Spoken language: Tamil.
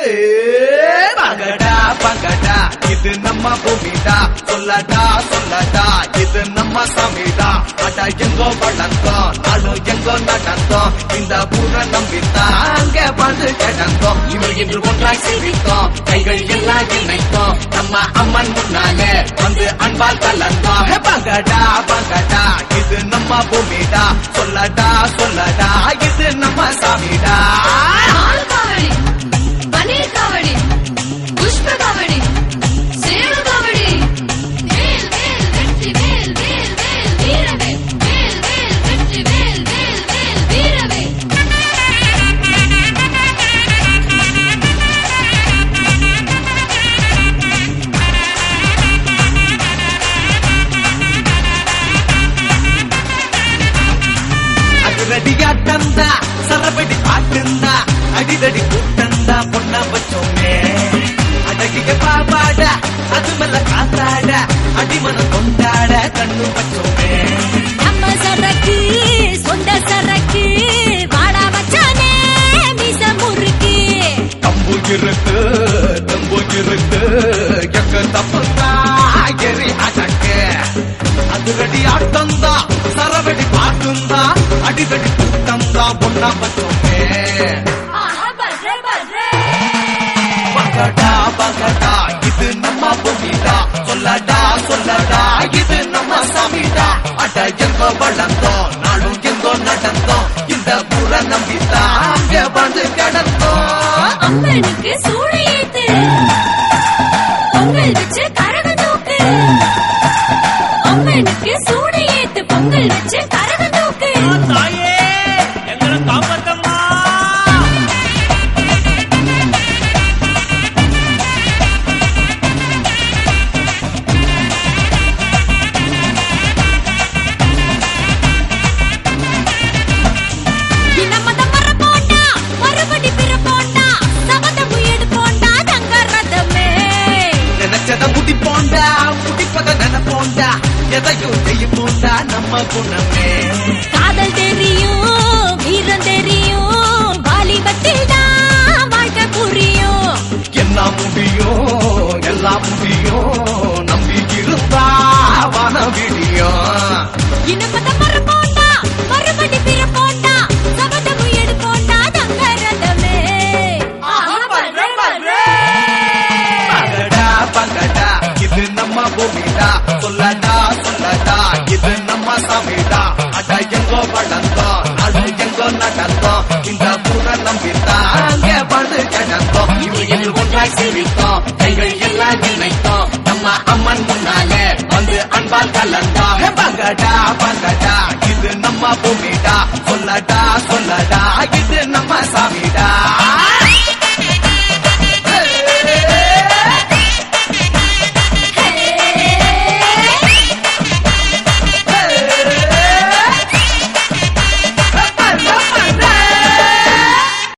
பங்கடா பங்கடா இது நம்ம பூமிடா சொல்லடா சொல்லடா இது நம்ம சாமிடா அடா எங்கோ வளர்ந்தோம் நானும் எங்கோ நடந்தோம் இந்த பூர நம்பித்தான் அங்கே வந்து கிடந்தோம் இவர் என்று ஒன்றாய் சேவித்தோம் கைகள் எல்லாம் இணைத்தோம் நம்ம அம்மன் முன்னாலே வந்து அன்பால் கலந்தோம் பங்கடா பங்கடா இது நம்ம பூமிடா சொல்லடா சொல்லடா இது நம்ம சாமிடா அடியாட்டந்தா சரபடி பாட்டுந்தா அடிதடி கூட்டந்தா பொண்ணா பச்சோமே அடகிய பாபாட அது மேல காத்தாட அடிமன கொண்டாட கண்ணு பச்சோமே நம்ம சரக்கு சொந்த சரக்கு வாடா வச்சானே மீச முறுக்கு தம்பு இருக்கு எக்க தப்புந்தா எரி அடக்கு அதுரடி ஆட்டந்தா சரவடி பாட்டுந்தா அடிதடி கூட்டந்தா பொண்ணா பச்சோமே பங்கடா பங்கடா இது நம்ம பூமிடா சொல்லடா சொல்லடா இது நம்ம சாமிடா அட எங்கோ வளர்ந்தோம் நானும் எங்கோ நடந்தோம் இந்த பூர நம்பித்தான் அங்கே வந்து கிடந்தோம் அம்மனுக்கு சூடு ஏத்து பொங்கல் வச்சு கரக தூக்கு அம்மனுக்கு சூடு ஏத்து பொங்கல் வச்சு கரக தூக்கு தாயே எங்களை காப்பாத்தம்மா முடிப்போண்டா முடிப்பத நினைப்போண்டா எதையும் செய்யப்போண்டா நம்ம குணமே காதல் தெரியும் வீரம் தெரியும் வாலிபத்தில் தான் வாழ்க்கை புரியும் எல்லாம் முடியும் நம்பி இருந்தா வான விடியும் இனப்பத மரப்போண்டா மறுபடி பிறப்போண்டா சபதமும் எடுப்போண்டா தங்க ரதமே பங்கடா பங்கடா இது நம்ம பூமிடா சொல்லடா சொல்லடா இது நம்ம சாமிடா அட எங்கோ வளர்ந்தோம் நானும் எங்கோ நடந்தோம் இந்த பூர நம்பித்தான் அங்கே வந்து கிடந்தோம் இவர் என்று ஒன்றாய் சேவித்தோம் கைகள் எல்லாம் இணைத்தோம் நம்ம அம்மன் முன்னாலே வந்து அன்பால் கலந்தோம் பங்கடா பங்கடா இது நம்ம பூமிடா சொல்லடா சொல்லடா இது நம்ம சாமிடா